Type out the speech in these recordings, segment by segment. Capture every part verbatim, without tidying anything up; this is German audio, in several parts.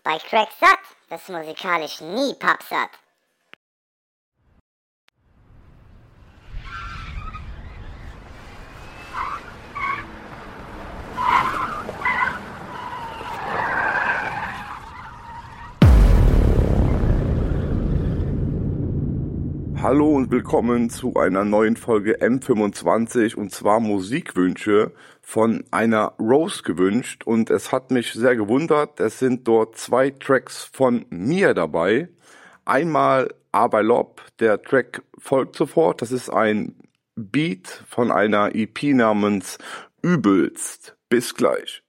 Bei Crack satt, das musikalisch nie pappsatt. Hallo und willkommen zu einer neuen Folge M fünfundzwanzig, und zwar Musikwünsche von einer Rose gewünscht, und es hat mich sehr gewundert, es sind dort zwei Tracks von mir dabei. Einmal Aberlob, der Track folgt sofort, das ist ein Beat von einer E P namens Übelst. Bis gleich.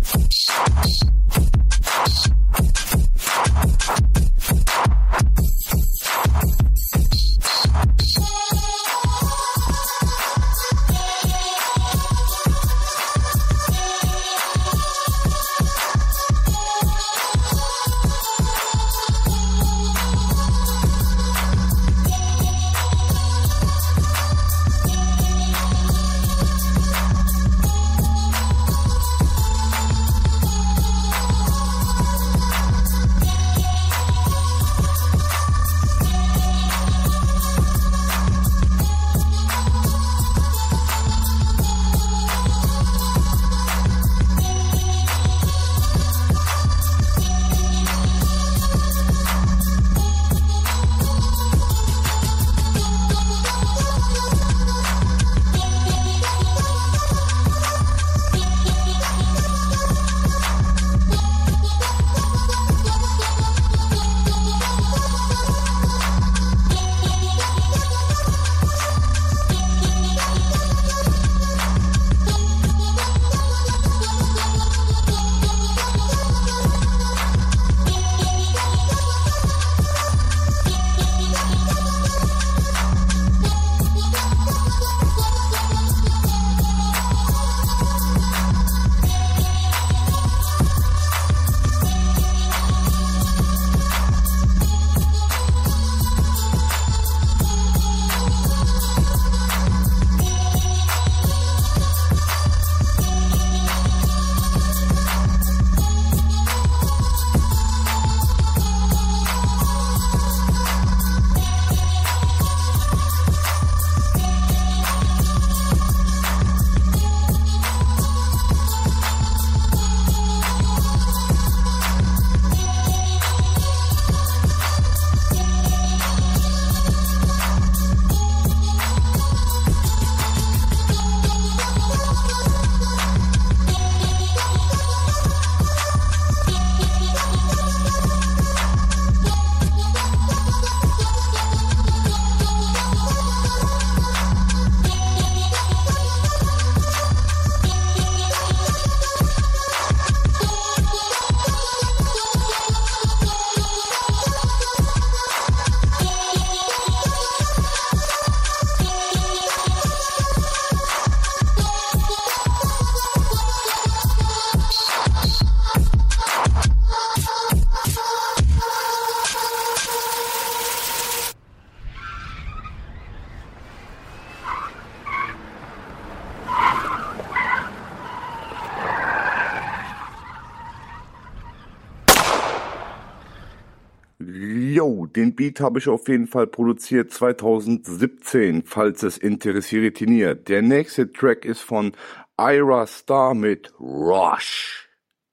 Yo, den Beat habe ich auf jeden Fall produziert zwanzig siebzehn, falls es interessiert. Der nächste Track ist von Ira Star mit Rush.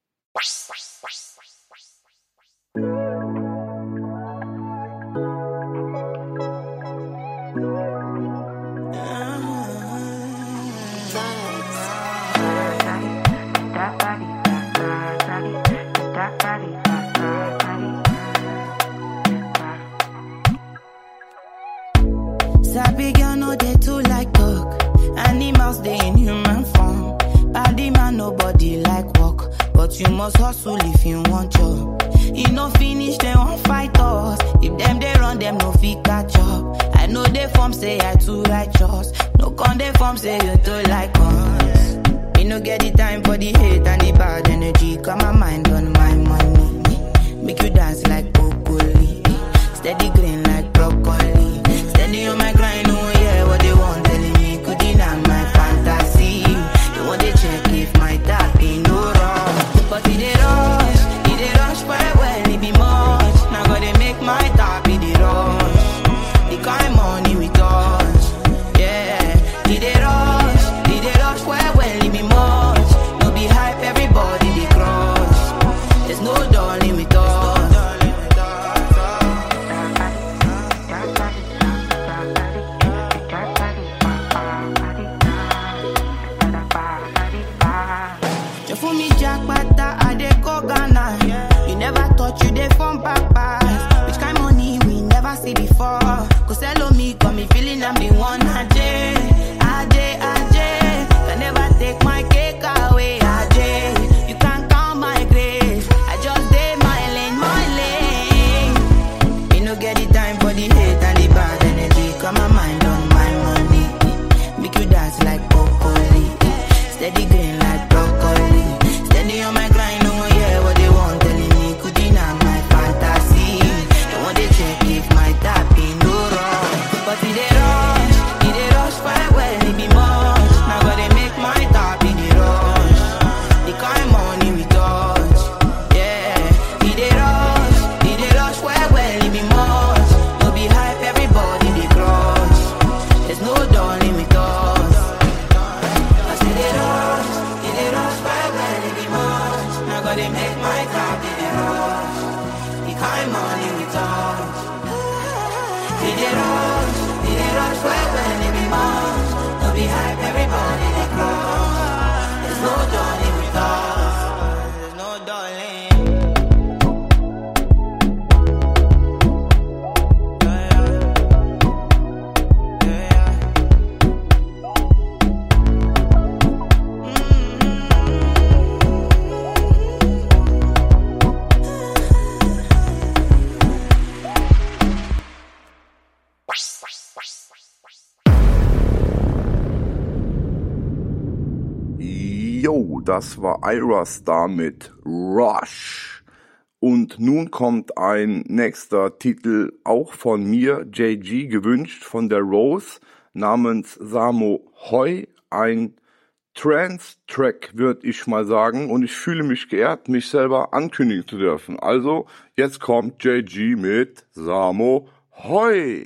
Sabi girl no dey too like talk. Animals dey in human form. Body man nobody like work, but you must hustle if you want job. You no finish they won't fight us. If them they run them no fit catch up. I know they form say I too righteous. No con they form say you too like us. Me no get the time for the hate and the bad energy. Got my mind on my money. Make you dance like broccoli. Steady green like broccoli. Steady on my grind, oh yeah, what they want telling me could deny my fantasy. They want to check if my tap ain't no wrong. But it they rush, it they rush for a way. no darling with us. You for me jackpata, I dey go Ghana. You never thought you dey from papas. Which kind money we never see before? Cause hello me, got me feeling I'm the one. Ajay, Ajay, Ajay, can never take my cake away. Ajay, you can't count my grace. I just did my lane, my lane. You no get the time for the hate and the bad energy. Got my mind on my money. Make you dance like broccoli. Steady green like broccoli. Steady on my grind, no one hear what they want. Telling me could deny my fantasy. Don't want to check if my tap in no wrong. But we dey rush, we dey rush fire well, it be much. Now gotta make my tap in the rush. The kind money we touch, yeah. We dey rush, we dey rush fire well, it be much. No be hype, everybody they crush. There's no darling with us. I say they rush, we dey rush fire well, it be much. Now gotta make my tap in the rush. The kind money we touch. We dey rush, we dey rush right when it be much. No be hype, everybody they crush. There's no darling with us. There's no darling. Yeah, yeah. Yeah, yeah. Jo, das war Ira Star mit Rush. Und nun kommt ein nächster Titel, auch von mir, J G, gewünscht von der Rose, namens Samo Hoi. Ein Trance-Track, würde ich mal sagen. Und ich fühle mich geehrt, mich selber ankündigen zu dürfen. Also, jetzt kommt J G mit Samo Hoi.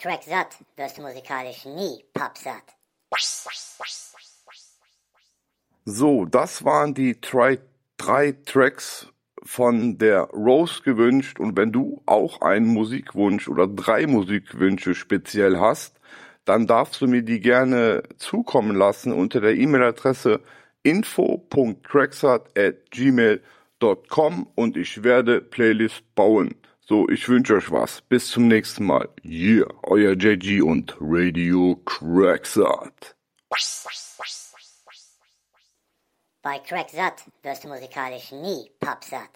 Cracksatt wirst du musikalisch nie pappsatt. So, das waren die drei, drei Tracks von der Rose gewünscht. Und wenn du auch einen Musikwunsch oder drei Musikwünsche speziell hast, dann darfst du mir die gerne zukommen lassen unter der E-Mail-Adresse info punkt cracksatt at gmail punkt com und ich werde Playlist bauen. So, ich wünsche euch was. Bis zum nächsten Mal. Yeah, euer J G und Radio Cracksatt. Bei Cracksatt wirst du musikalisch nie pappsatt.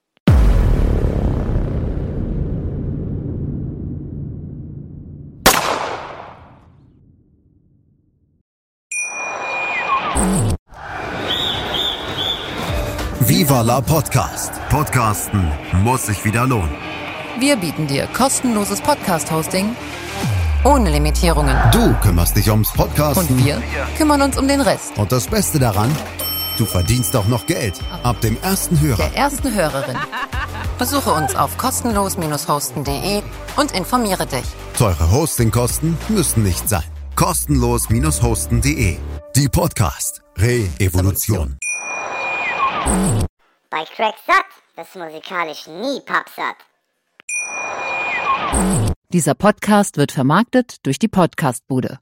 Viva la Podcast. Podcasten muss sich wieder lohnen. Wir bieten dir kostenloses Podcast-Hosting ohne Limitierungen. Du kümmerst dich ums Podcasten. Und wir kümmern uns um den Rest. Und das Beste daran, du verdienst auch noch Geld. Ab dem ersten Hörer. Der ersten Hörerin. Besuche uns auf kostenlos hosten punkt de und informiere dich. Teure Hostingkosten müssen nicht sein. kostenlos hosten punkt de. Die Podcast Re-Evolution. Bei Cracksatt wirst du musikalisch nie pappsatt. Dieser Podcast wird vermarktet durch die Podcastbude.